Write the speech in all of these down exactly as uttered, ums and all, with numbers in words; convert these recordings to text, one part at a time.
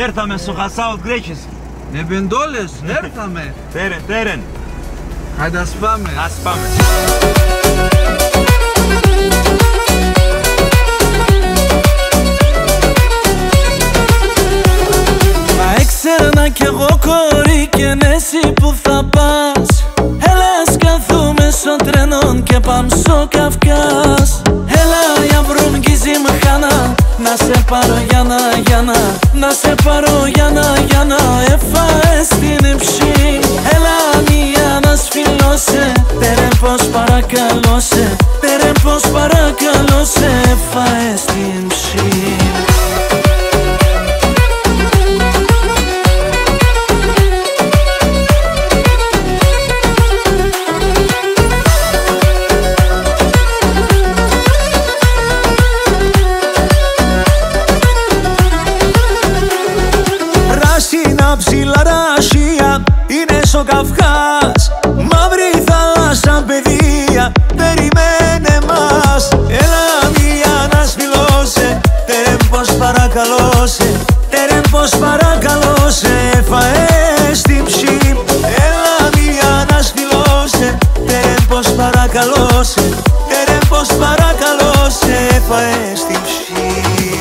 έρθαμε στο Χασάουτ Γκρέκης. Με πεντόλες, έρθαμε. Τέρεν, τέρεν. Άντε ας πάμε. Ας πάμε. Μα έξερνα κι εγώ κορί και εσύ που θα πας. Έλα ας καθούμε στο τρένο και πάμε στο Καυκάς. Έλα για βρουμκίζει μχάνα, να σε πάρω για να, για να. Να σε πάρω για να, για να. Έφαες την υψή. Έλα μία να σφυλώσε. Τερε πως παρακαλώ σε. Τερε πως παρακαλώ σε. Έφαες την ψή. Ψιλαράσια είναι στο Καυκάς. Μαύρη θάλασσα παιδεία περιμένε μας. Έλα μία να σφυλώσε. Τερεν πως παρακαλώ σε. Τερεν πως παρακαλώ σε. Φαές την ψή. Έλα μία να σφυλώσε. Τερεν πως παρακαλώ σε. Τερεν πως παρακαλώ σε. Φαές την ψή.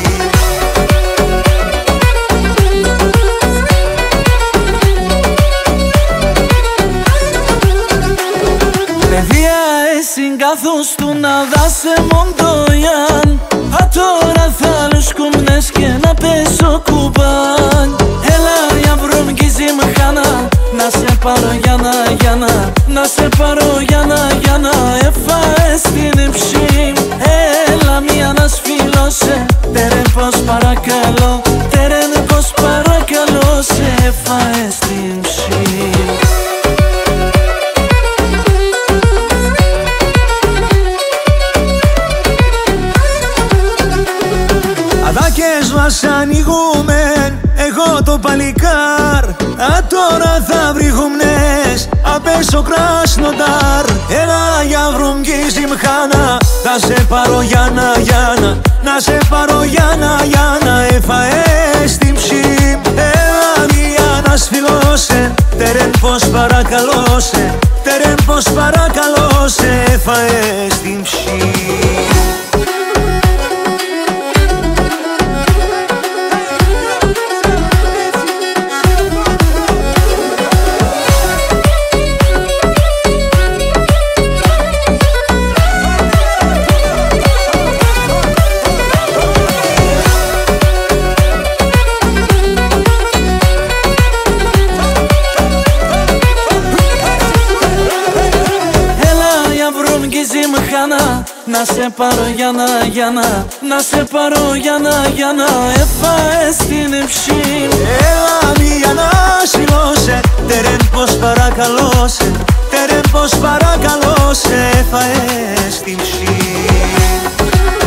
Καθώς του να δάσε μοντοϊάν. Α τώρα θα λουσκούμνες και να πέσω κουμπάν. Έλα για βρωμκίζει μχάνα, να σε πάρω για να, για να. Να σε πάρω για να, για να. Έφαες την υψή. Έλα μία να σφυλώσε. Τερεν πως παρακαλώ. Τερεν πως παρακαλώ σε. Έφαες την ψή. Αδάκες μας ανοιγούμεν, εγώ το παλικάρ. Α τώρα θα βρυχουμνες, απέσω Κράσνονταρ. Έλα για βρουμκίζει μχάνα, θα σε πάρω για να, για να. Να σε πάρω για να, για να. Έφαες την ψή. Έλα μία να σφυλώσε. Τερεν πως παρακαλώ σε. Τερεν πως παρακαλώ σε. Έφαες την ψή. Να σε πάρω για να, για να. Να σε πάρω για να, για να. Έφαες την υψή. Έλα μία να σφυλώσε. Τερεν πως παρακαλώ σε. Τερεν πως παρακαλώ σε. Έφαες την ψή.